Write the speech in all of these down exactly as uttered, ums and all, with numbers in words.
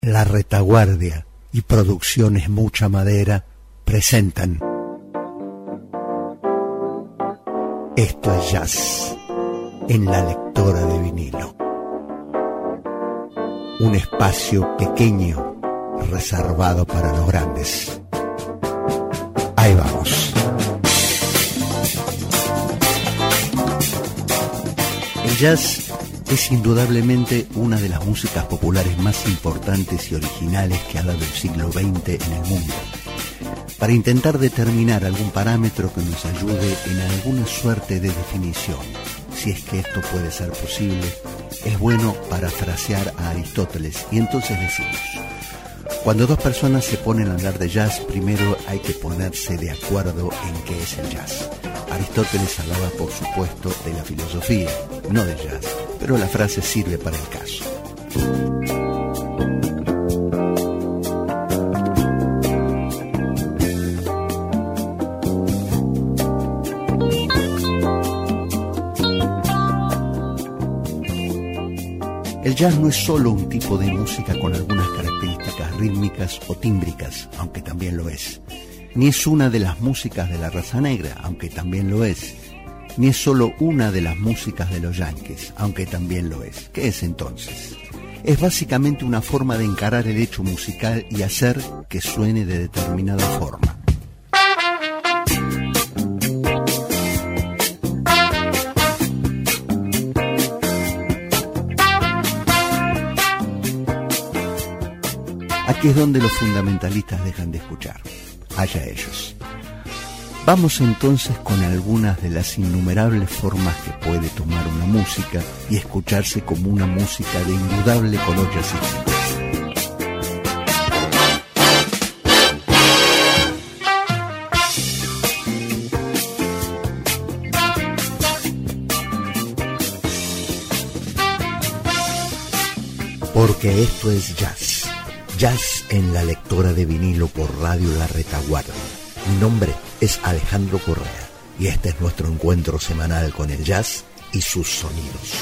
La Retaguardia y Producciones Mucha Madera presentan Esto es Jazz en la lectora de vinilo. Un espacio pequeño reservado para los grandes. Ahí vamos. El jazz es indudablemente una de las músicas populares más importantes y originales que ha dado el siglo veinte en el mundo. Para intentar determinar algún parámetro que nos ayude en alguna suerte de definición, si es que esto puede ser posible, es bueno parafrasear a Aristóteles y entonces decimos: cuando dos personas se ponen a hablar de jazz, primero hay que ponerse de acuerdo en qué es el jazz. Aristóteles hablaba, por supuesto, de la filosofía, no del jazz, pero la frase sirve para el caso. El jazz no es solo un tipo de música con algunas características rítmicas o tímbricas, aunque también lo es. Ni es una de las músicas de la raza negra, aunque también lo es. Ni es solo una de las músicas de los yankees, aunque también lo es. ¿Qué es entonces? Es básicamente una forma de encarar el hecho musical y hacer que suene de determinada forma. Aquí es donde los fundamentalistas dejan de escuchar. Allá ellos. Vamos entonces con algunas de las innumerables formas que puede tomar una música y escucharse como una música de indudable color jazzístico. Porque esto es jazz. Jazz en la lectora de vinilo por Radio La Retaguardia. Mi nombre es Alejandro Correa y este es nuestro encuentro semanal con el jazz y sus sonidos.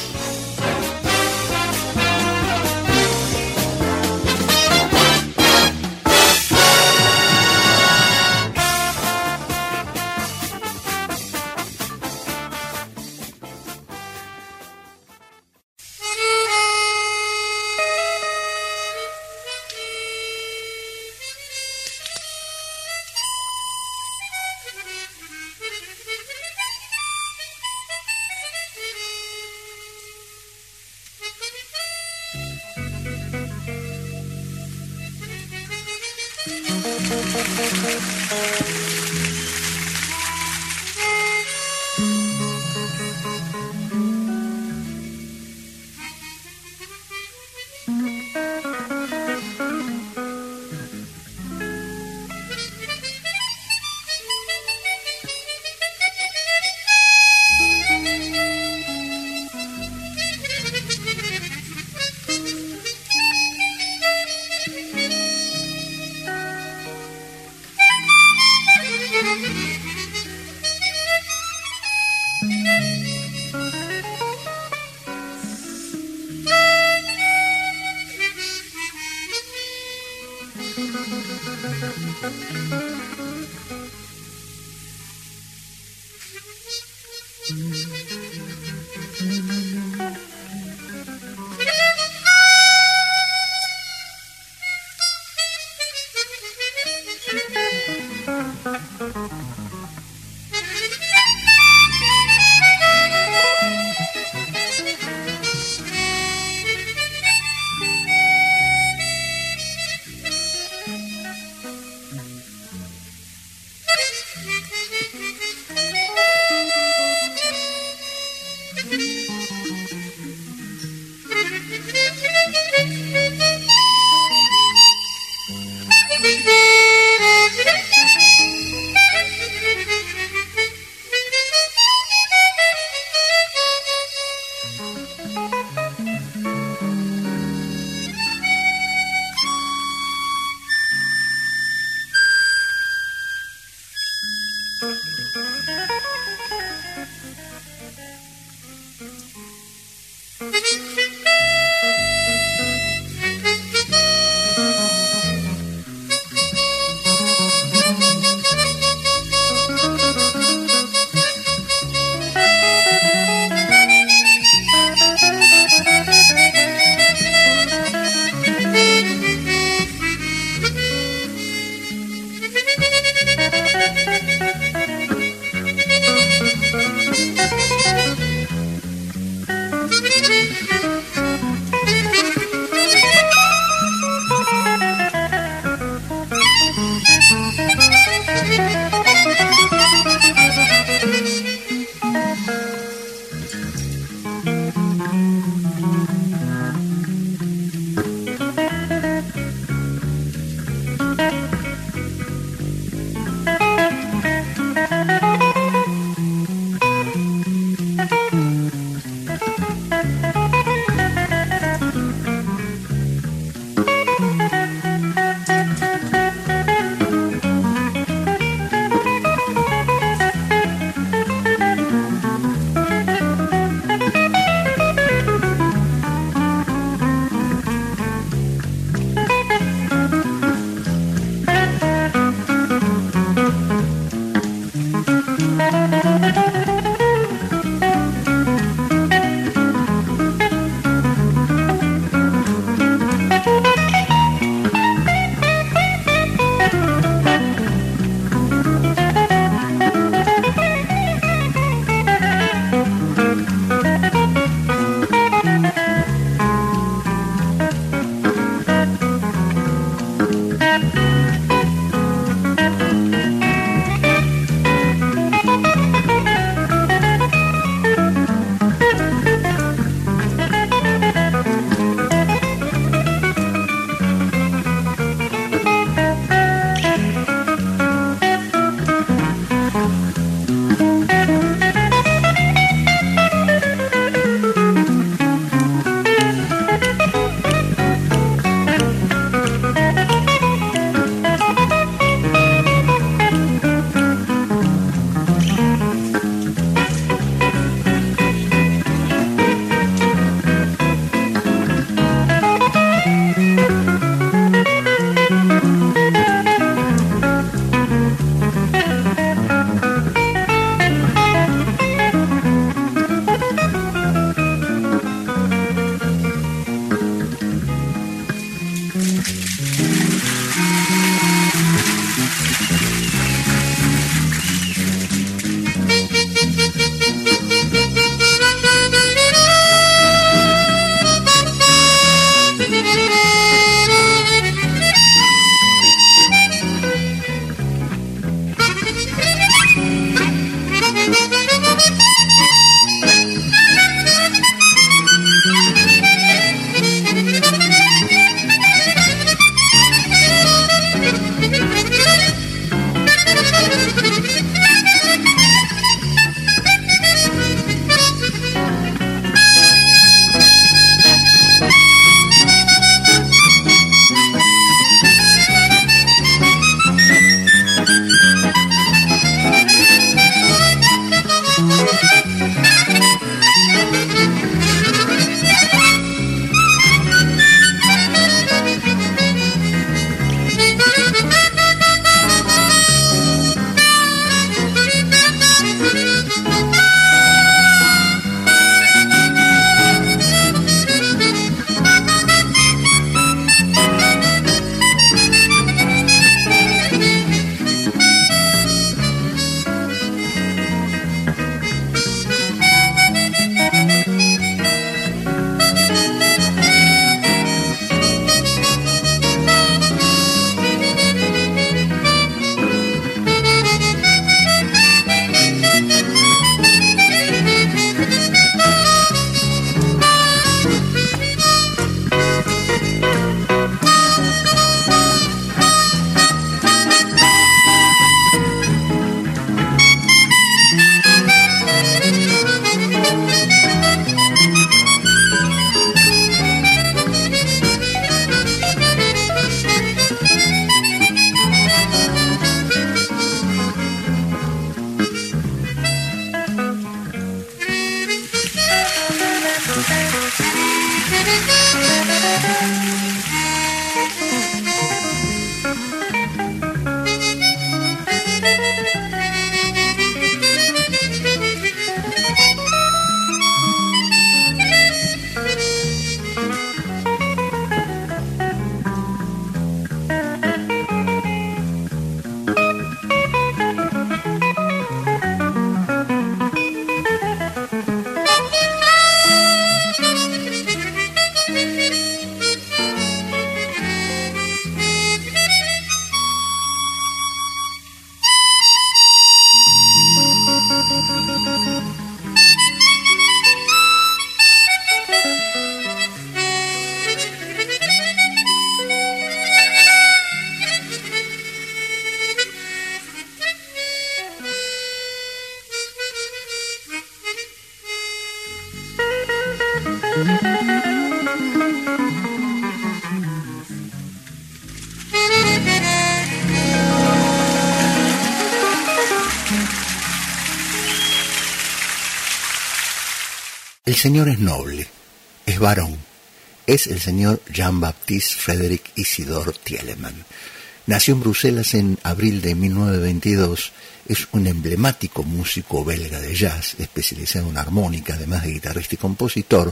El señor es noble, es varón, es el señor Jean-Baptiste Frédéric Isidore Thielemann. Nació en Bruselas en abril de mil novecientos veintidós, es un emblemático músico belga de jazz, especializado en armónica, además de guitarrista y compositor,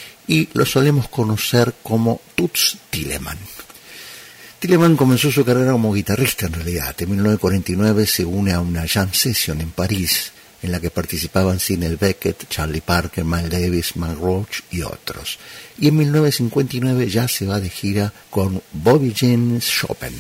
y lo solemos conocer como Toots Thielemann. Thielemann comenzó su carrera como guitarrista en realidad. En mil novecientos cuarenta y nueve se une a una jam session en París, en la que participaban Sidney Bechet, Charlie Parker, Miles Davis, Max Roach y otros. Y en mil novecientos cincuenta y nueve ya se va de gira con Bobby Jean Chopin.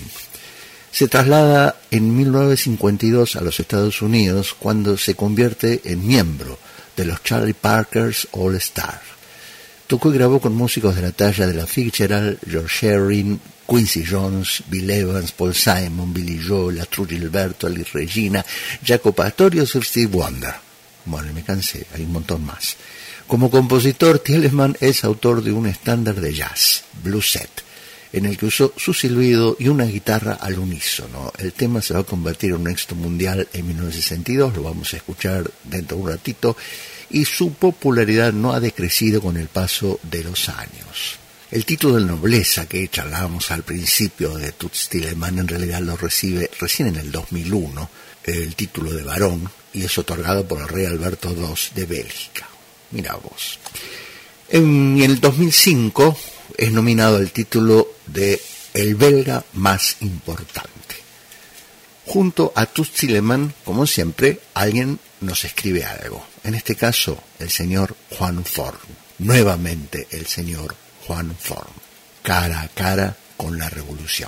Se traslada en mil novecientos cincuenta y dos a los Estados Unidos cuando se convierte en miembro de los Charlie Parker's All Star. Tocó y grabó con músicos de la talla de la Fitzgerald, George Shearing, Quincy Jones, Bill Evans, Paul Simon, Billy Joel, Astrud Gilberto, Ali Regina, Jaco Pastorius y Steve Wonder. Bueno, me cansé, hay un montón más. Como compositor, Thielemann es autor de un estándar de jazz, Blues Set, en el que usó su silbido y una guitarra al unísono. El tema se va a convertir en un éxito mundial en mil novecientos sesenta y dos, lo vamos a escuchar dentro de un ratito, y su popularidad no ha decrecido con el paso de los años. El título de nobleza que charlábamos al principio de Toots Thielemann en realidad lo recibe recién en el dos mil uno, el título de varón, y es otorgado por el rey Alberto segundo de Bélgica. Mirá vos. En el dos mil cinco es nominado al título de el belga más importante. Junto a Toots Thielemans, como siempre, alguien nos escribe algo. En este caso, el señor Juan Forn. Nuevamente el señor Juan Forn. Cara a cara con la revolución.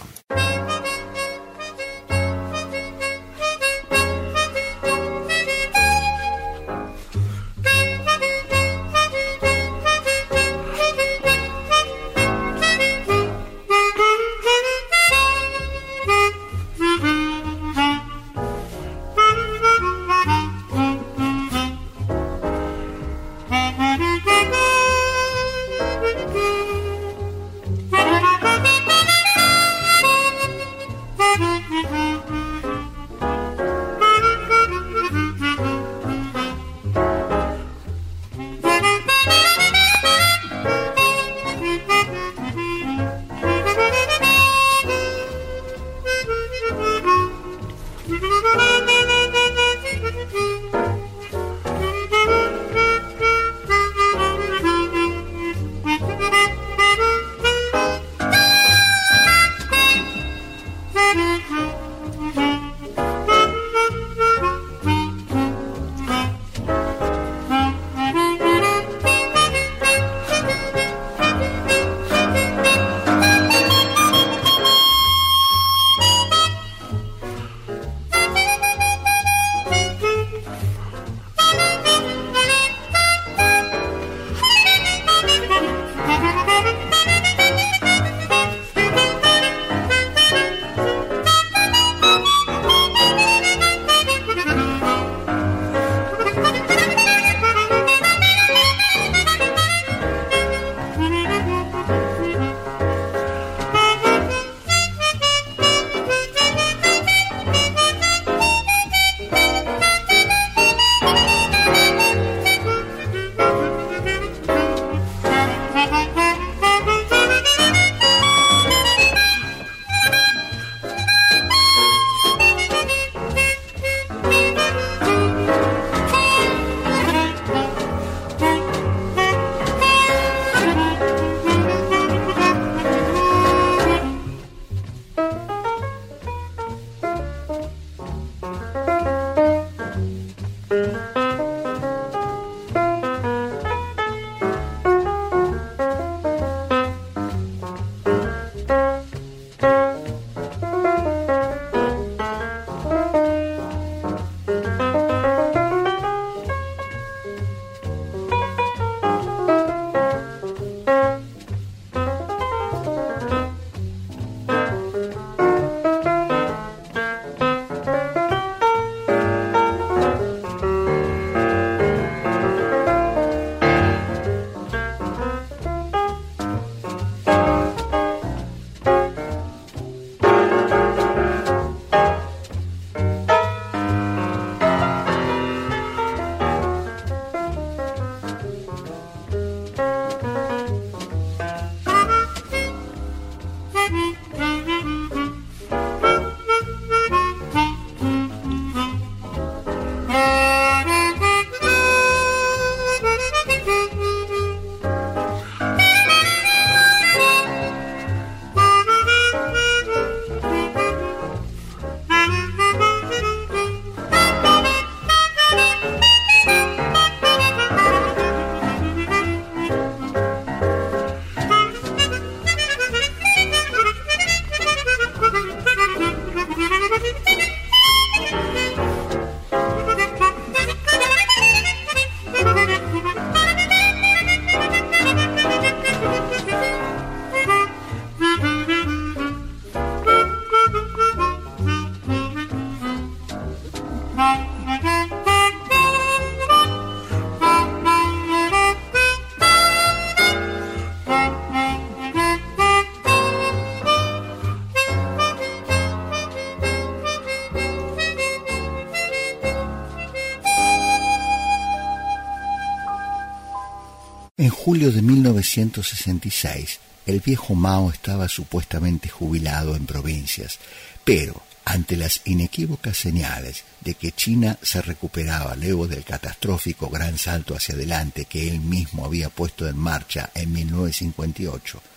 En julio de mil novecientos sesenta y seis, el viejo Mao estaba supuestamente jubilado en provincias, pero ante las inequívocas señales de que China se recuperaba luego del catastrófico gran salto hacia adelante que él mismo había puesto en marcha en mil novecientos cincuenta y ocho,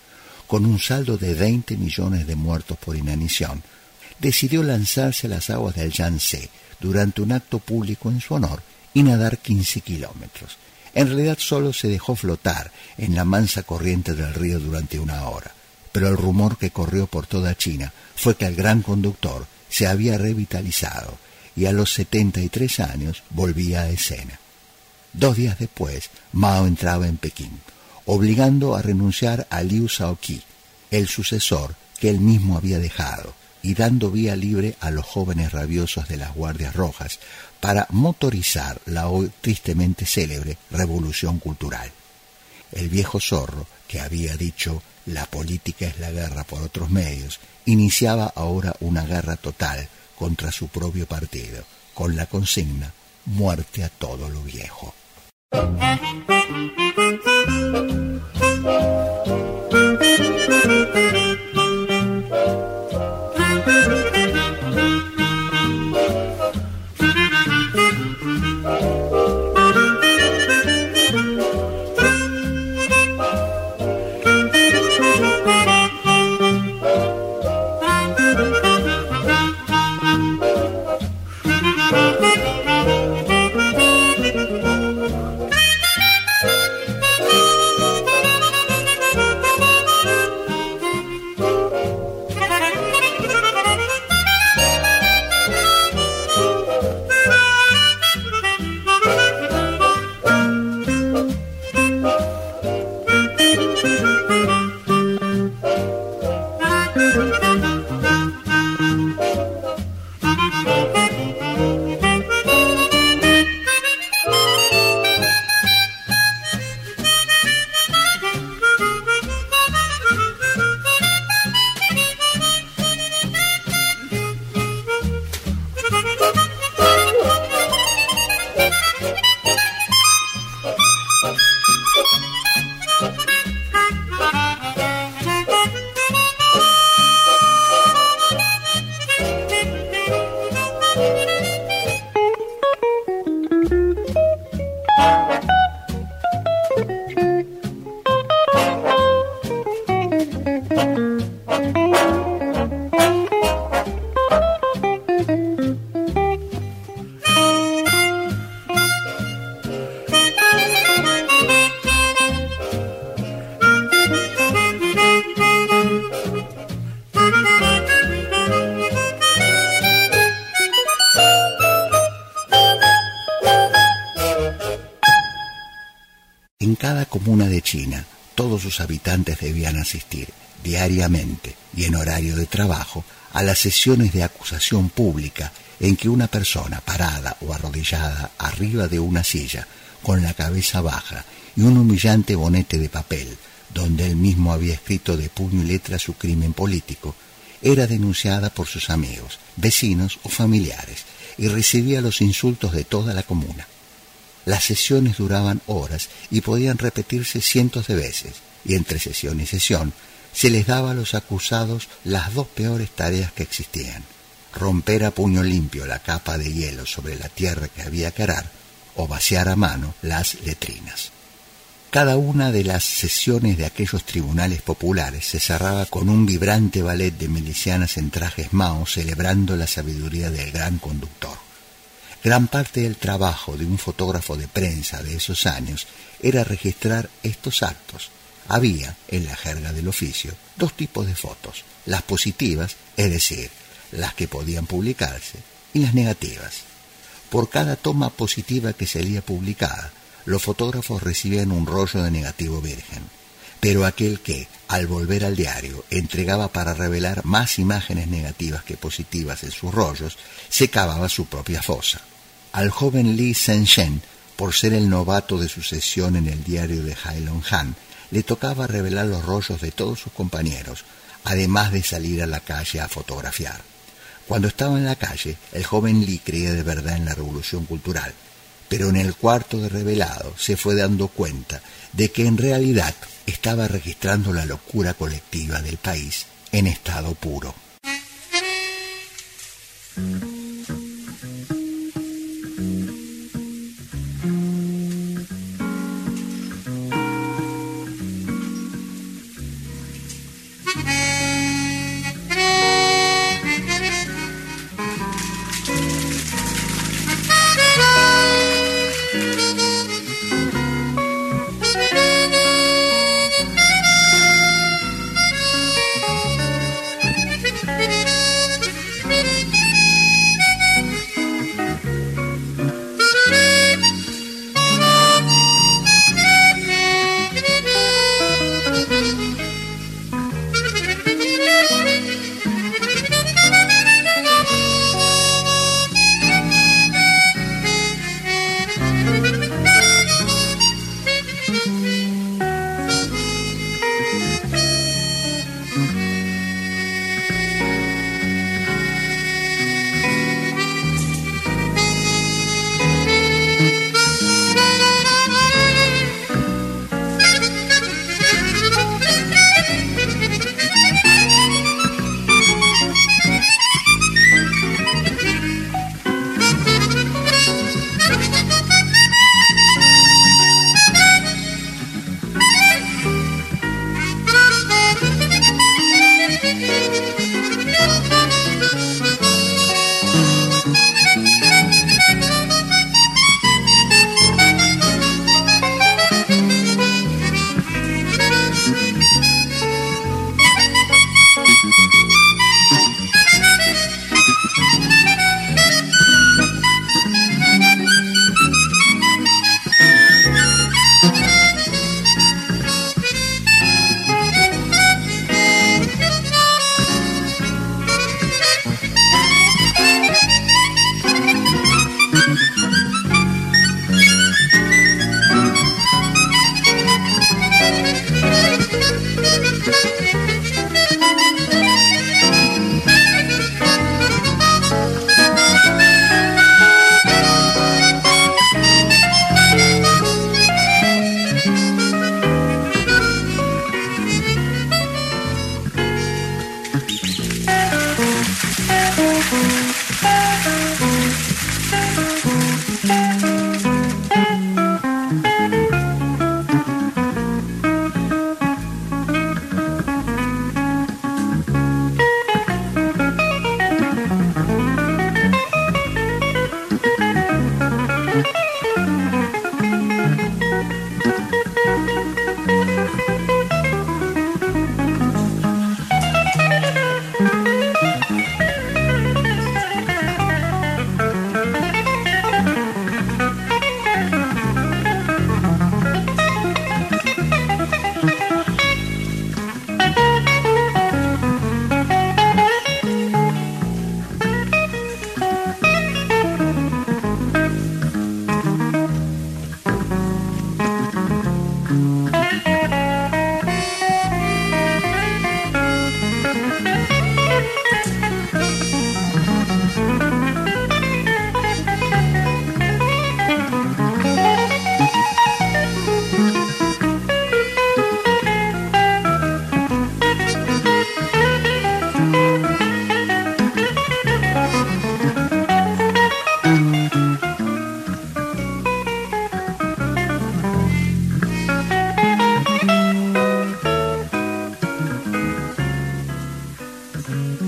con un saldo de veinte millones de muertos por inanición, decidió lanzarse a las aguas del Yangtze durante un acto público en su honor y nadar quince kilómetros. En realidad solo se dejó flotar en la mansa corriente del río durante una hora, pero el rumor que corrió por toda China fue que el gran conductor se había revitalizado y a los setenta y tres años volvía a escena. Dos días después, Mao entraba en Pekín, obligando a renunciar a Liu Shaoqi, el sucesor que él mismo había dejado, y dando vía libre a los jóvenes rabiosos de las Guardias Rojas para motorizar la hoy tristemente célebre revolución cultural. El viejo zorro, que había dicho «la política es la guerra por otros medios», iniciaba ahora una guerra total contra su propio partido, con la consigna «muerte a todo lo viejo». En cada comuna de China, todos sus habitantes debían asistir diariamente y en horario de trabajo a las sesiones de acusación pública en que una persona parada o arrodillada arriba de una silla con la cabeza baja y un humillante bonete de papel donde él mismo había escrito de puño y letra su crimen político, era denunciada por sus amigos, vecinos o familiares y recibía los insultos de toda la comuna. Las sesiones duraban horas y podían repetirse cientos de veces, y entre sesión y sesión se les daba a los acusados las dos peores tareas que existían: romper a puño limpio la capa de hielo sobre la tierra que había que arar o vaciar a mano las letrinas. Cada una de las sesiones de aquellos tribunales populares se cerraba con un vibrante ballet de milicianas en trajes Mao celebrando la sabiduría del gran conductor. Gran parte del trabajo de un fotógrafo de prensa de esos años era registrar estos actos. Había, en la jerga del oficio, dos tipos de fotos: las positivas, es decir, las que podían publicarse, y las negativas. Por cada toma positiva que salía publicada, los fotógrafos recibían un rollo de negativo virgen, pero aquel que, al volver al diario, entregaba para revelar más imágenes negativas que positivas en sus rollos, se cavaba su propia fosa. Al joven Li Zhenshen, por ser el novato de su sesión en el diario de Heilongjiang, le tocaba revelar los rollos de todos sus compañeros, además de salir a la calle a fotografiar. Cuando estaba en la calle, el joven Li creía de verdad en la revolución cultural, pero en el cuarto de revelado se fue dando cuenta de que en realidad estaba registrando la locura colectiva del país en estado puro.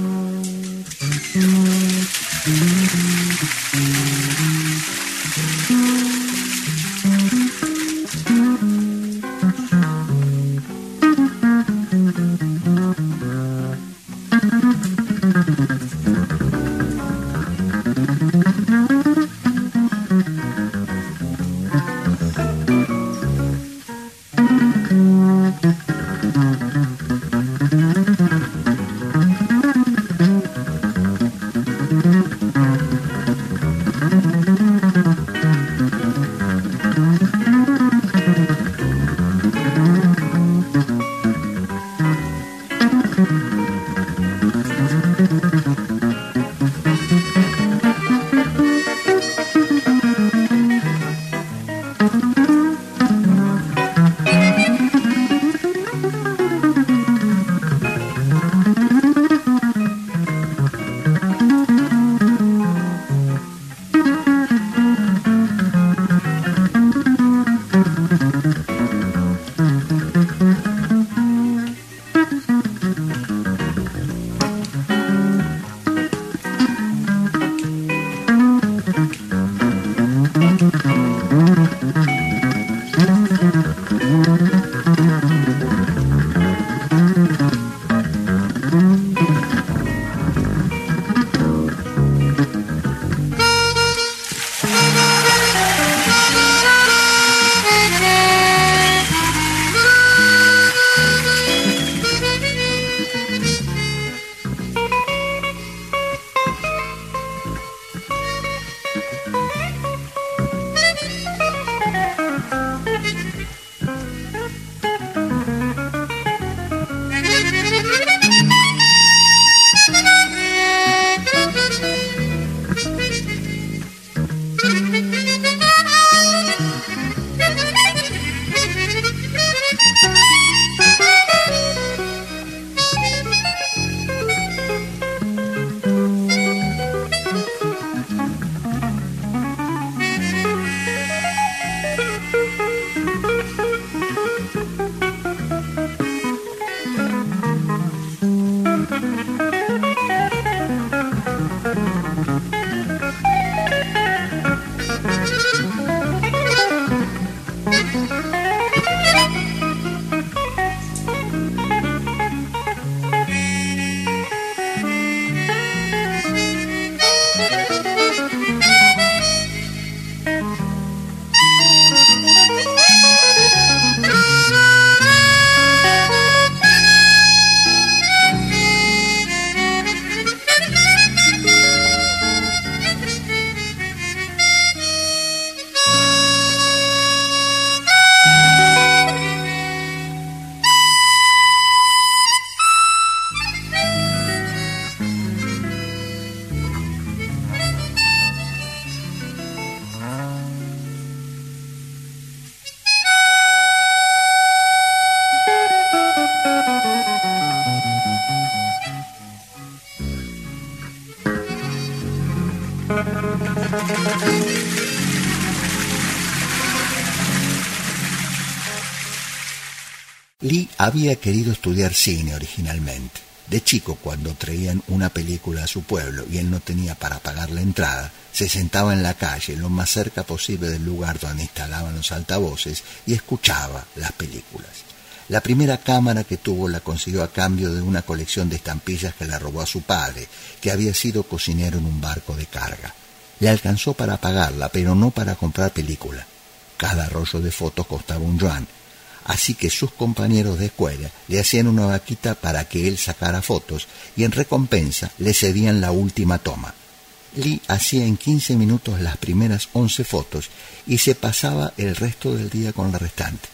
Lee había querido estudiar cine originalmente. De chico, cuando traían una película a su pueblo y él no tenía para pagar la entrada, se sentaba en la calle, lo más cerca posible del lugar donde instalaban los altavoces, y escuchaba las películas. La primera cámara que tuvo la consiguió a cambio de una colección de estampillas que le robó a su padre, que había sido cocinero en un barco de carga. Le alcanzó para pagarla, pero no para comprar película. Cada rollo de fotos costaba un yuan, así que sus compañeros de escuela le hacían una vaquita para que él sacara fotos y en recompensa le cedían la última toma. Lee hacía en quince minutos las primeras once fotos y se pasaba el resto del día con la restante.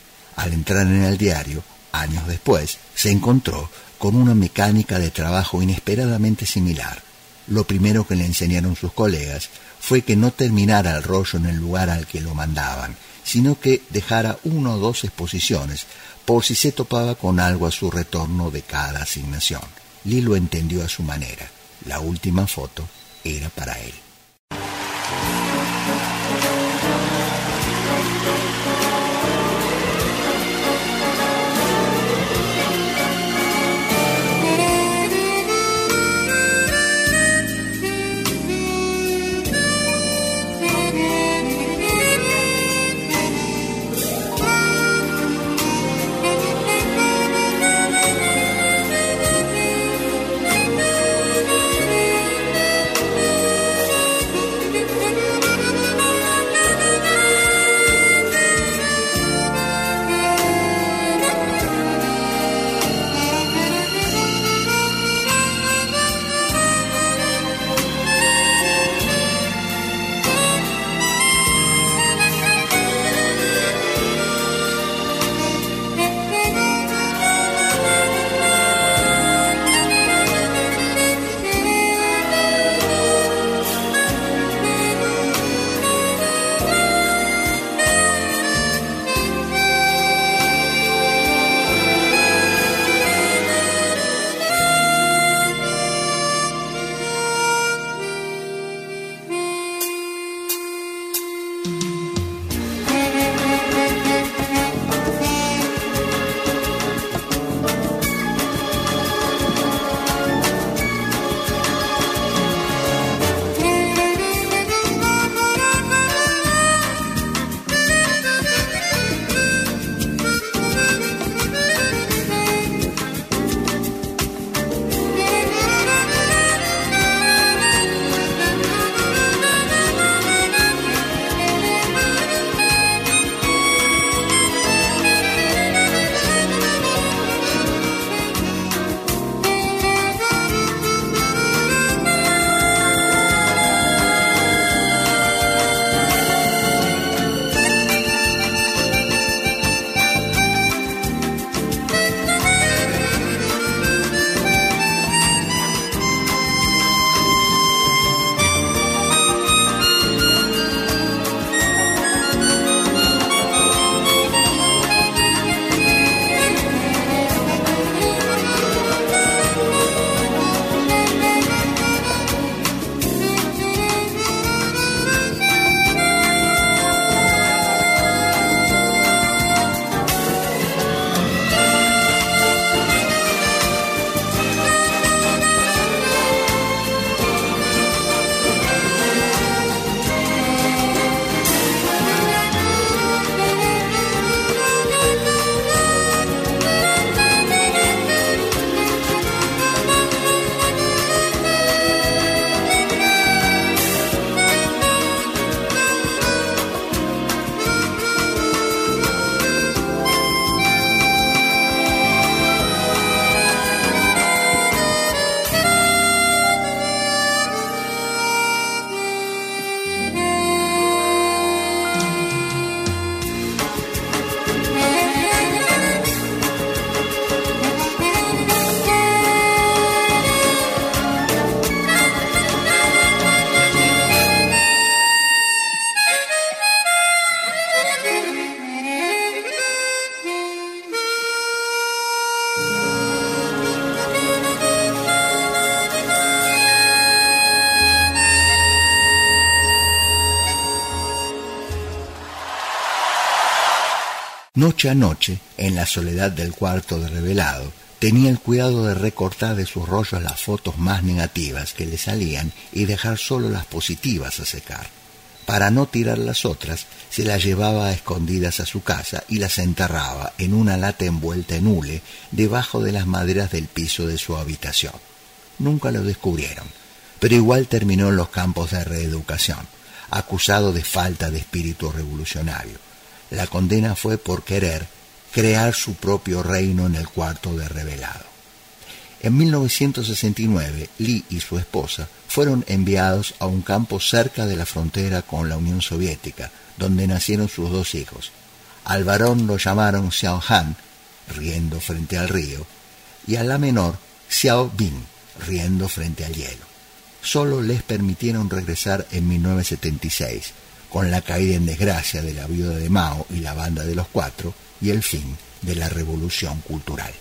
Al entrar en el diario, años después, se encontró con una mecánica de trabajo inesperadamente similar. Lo primero que le enseñaron sus colegas fue que no terminara el rollo en el lugar al que lo mandaban, sino que dejara una o dos exposiciones por si se topaba con algo a su retorno de cada asignación. Lee lo entendió a su manera. La última foto era para él. Noche a noche, en la soledad del cuarto de revelado, tenía el cuidado de recortar de sus rollos las fotos más negativas que le salían y dejar solo las positivas a secar. Para no tirar las otras, se las llevaba a escondidas a su casa y las enterraba en una lata envuelta en hule debajo de las maderas del piso de su habitación. Nunca lo descubrieron, pero igual terminó en los campos de reeducación, acusado de falta de espíritu revolucionario. La condena fue por querer crear su propio reino en el cuarto de revelado. En mil novecientos sesenta y nueve, Lee y su esposa fueron enviados a un campo cerca de la frontera con la Unión Soviética, donde nacieron sus dos hijos. Al varón lo llamaron Xiao Han, riendo frente al río, y a la menor Xiao Bin, riendo frente al hielo. Solo les permitieron regresar en mil novecientos setenta y seis, con la caída en desgracia de la viuda de Mao y la banda de los cuatro, y el fin de la revolución cultural.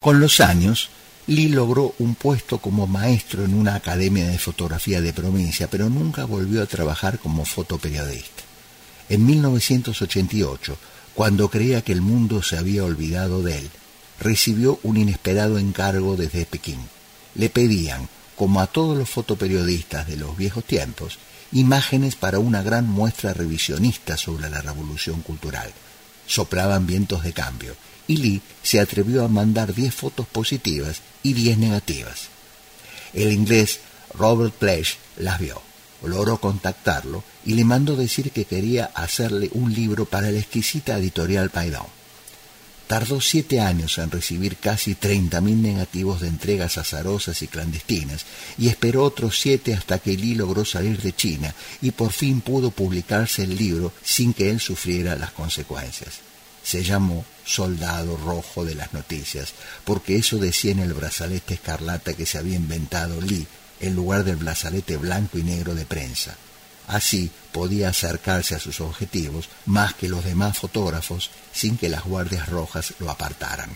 Con los años, Lee logró un puesto como maestro en una academia de fotografía de provincia, pero nunca volvió a trabajar como fotoperiodista. En mil novecientos ochenta y ocho, cuando creía que el mundo se había olvidado de él, recibió un inesperado encargo desde Pekín. Le pedían, como a todos los fotoperiodistas de los viejos tiempos, imágenes para una gran muestra revisionista sobre la revolución cultural. Soplaban vientos de cambio, y Lee se atrevió a mandar diez fotos positivas y diez negativas. El inglés Robert Pledge las vio, logró contactarlo y le mandó decir que quería hacerle un libro para la exquisita editorial Paidon. Tardó siete años en recibir casi treinta mil negativos de entregas azarosas y clandestinas, y esperó otros siete hasta que Lee logró salir de China y por fin pudo publicarse el libro sin que él sufriera las consecuencias. Se llamó Soldado Rojo de las Noticias, porque eso decía en el brazalete escarlata que se había inventado Lee en lugar del brazalete blanco y negro de prensa. Así podía acercarse a sus objetivos más que los demás fotógrafos sin que las guardias rojas lo apartaran.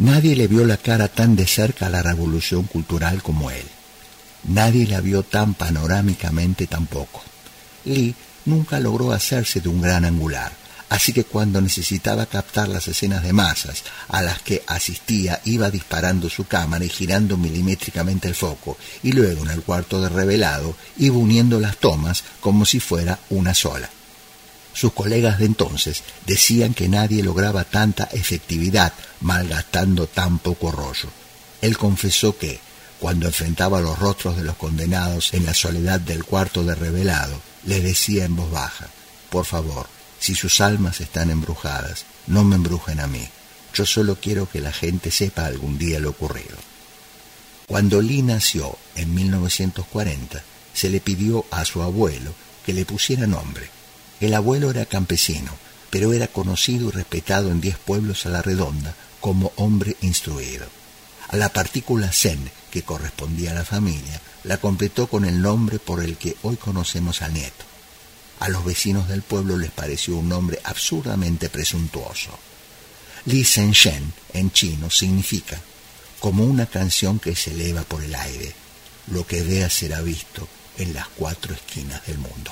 Nadie le vio la cara tan de cerca a la revolución cultural como él. Nadie la vio tan panorámicamente tampoco. Lee nunca logró hacerse de un gran angular, así que cuando necesitaba captar las escenas de masas a las que asistía, iba disparando su cámara y girando milimétricamente el foco, y luego en el cuarto de revelado iba uniendo las tomas como si fuera una sola. Sus colegas de entonces decían que nadie lograba tanta efectividad malgastando tan poco rollo. Él confesó que, cuando enfrentaba los rostros de los condenados en la soledad del cuarto de revelado, les decía en voz baja: por favor, si sus almas están embrujadas, no me embrujen a mí. Yo solo quiero que la gente sepa algún día lo ocurrido. Cuando Lee nació en mil novecientos cuarenta, se le pidió a su abuelo que le pusiera nombre. El abuelo era campesino, pero era conocido y respetado en diez pueblos a la redonda como hombre instruido. A la partícula Zen, que correspondía a la familia, la completó con el nombre por el que hoy conocemos al nieto. A los vecinos del pueblo les pareció un nombre absurdamente presuntuoso. Li Zhen en chino significa como una canción que se eleva por el aire. Lo que veas será visto en las cuatro esquinas del mundo.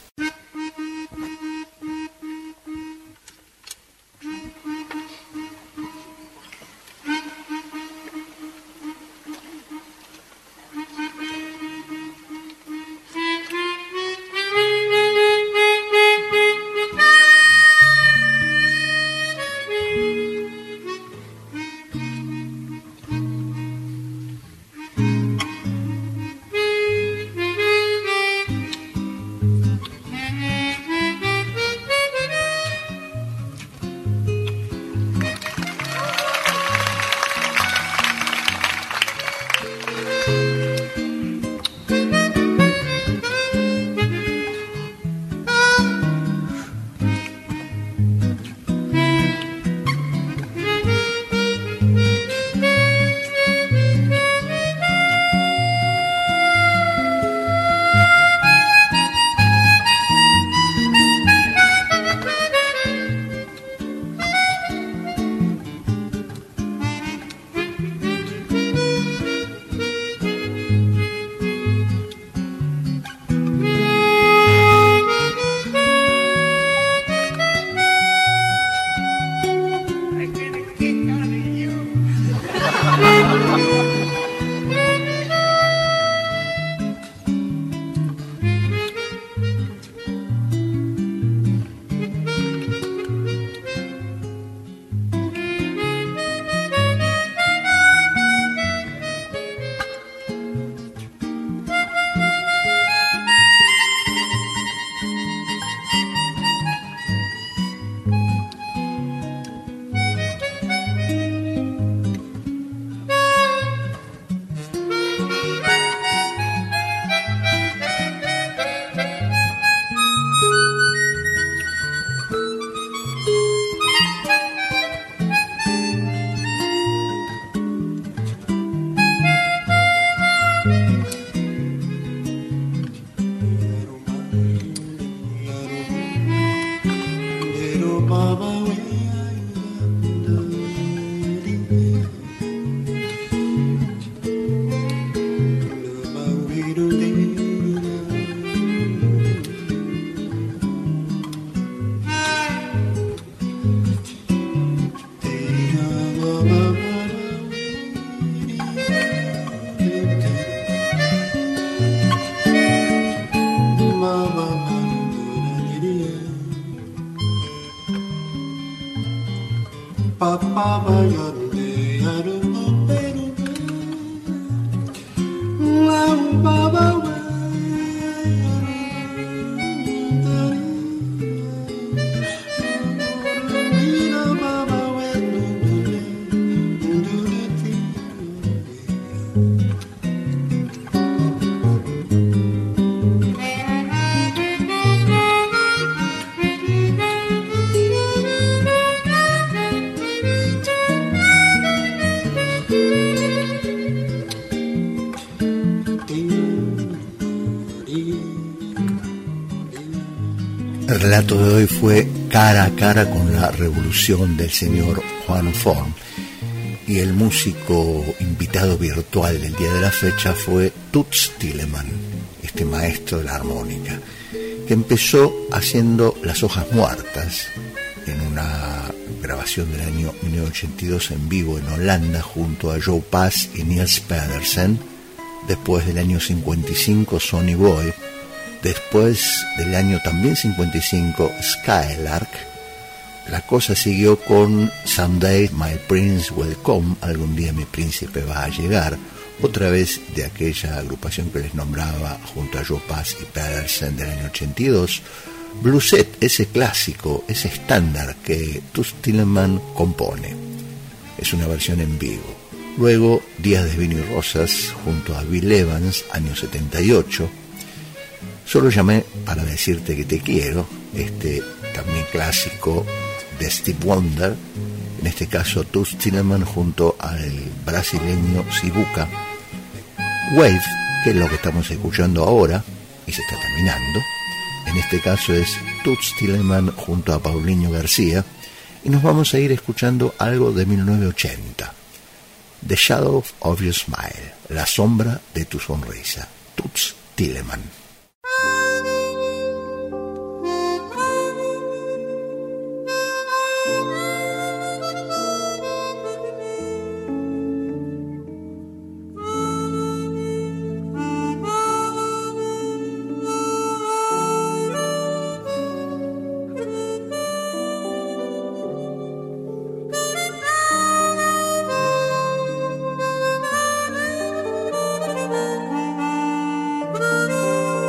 El relato de hoy fue Cara a cara con la revolución del señor Juan Forn. y el músico invitado virtual del día de la fecha fue Toots Thielemans, este maestro de la armónica, que empezó haciendo Las hojas muertas en una grabación del año mil novecientos ochenta y dos en vivo en Holanda junto a Joe Pass y Niels Pedersen. Después del año cincuenta y cinco Sonny Boy, después del año también cincuenta y cinco Skylark. La cosa siguió con Someday My Prince Will Come, algún día mi príncipe va a llegar, otra vez de aquella agrupación que les nombraba junto a Joe Pass y Pedersen del año ochenta y dos, Bluesette, ese clásico, ese estándar que Toots Thielemans compone. Es una versión en vivo. Luego Días de Vino y Rosas junto a Bill Evans, año setenta y ocho. Solo llamé para decirte que te quiero, este también clásico de Steve Wonder, en este caso Toots Thielemans junto al brasileño Sibuca. Wave, que es lo que estamos escuchando ahora y se está terminando, en este caso es Toots Thielemans junto a Paulinho García, y nos vamos a ir escuchando algo de mil novecientos ochenta, The Shadow of Your Smile, la sombra de tu sonrisa, Toots Thielemans. Thank you.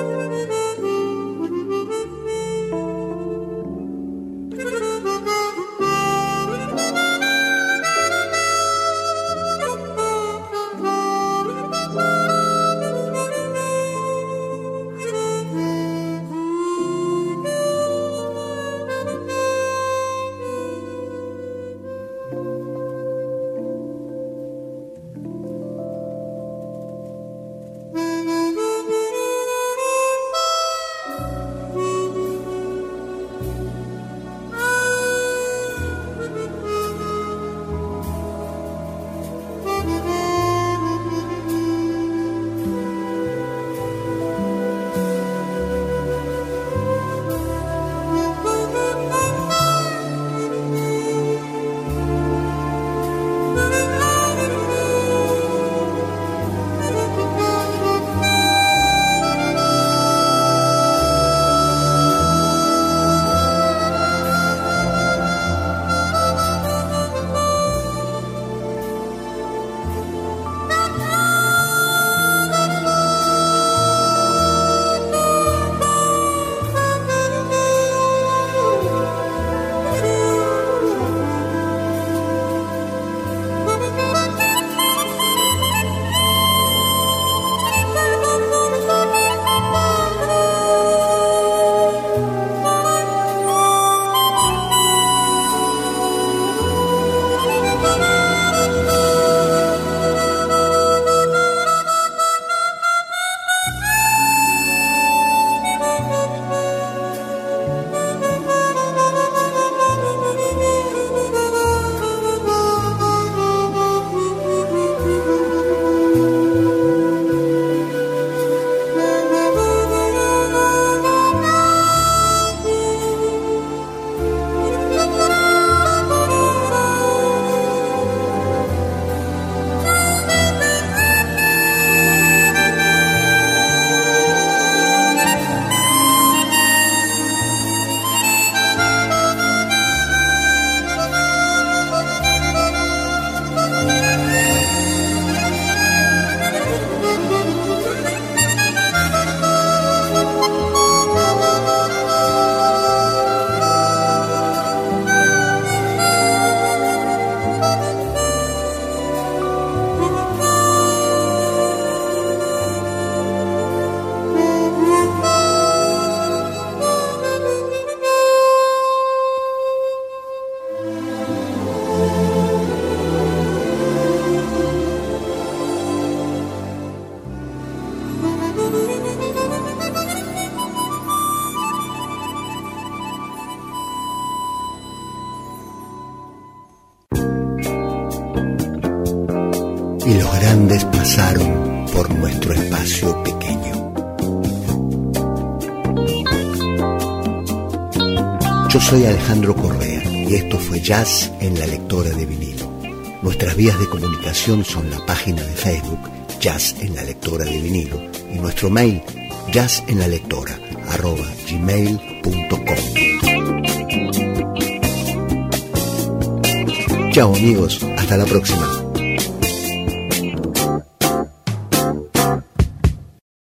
y los grandes pasaron por nuestro espacio pequeño. Yo soy Alejandro Correa y esto fue Jazz en la Lectora de Vinilo. Nuestras vías de comunicación son la página de Facebook Jazz en la Lectora de Vinilo y nuestro mail jazz en la lectora arroba gmail punto com. Chao amigos, hasta la próxima.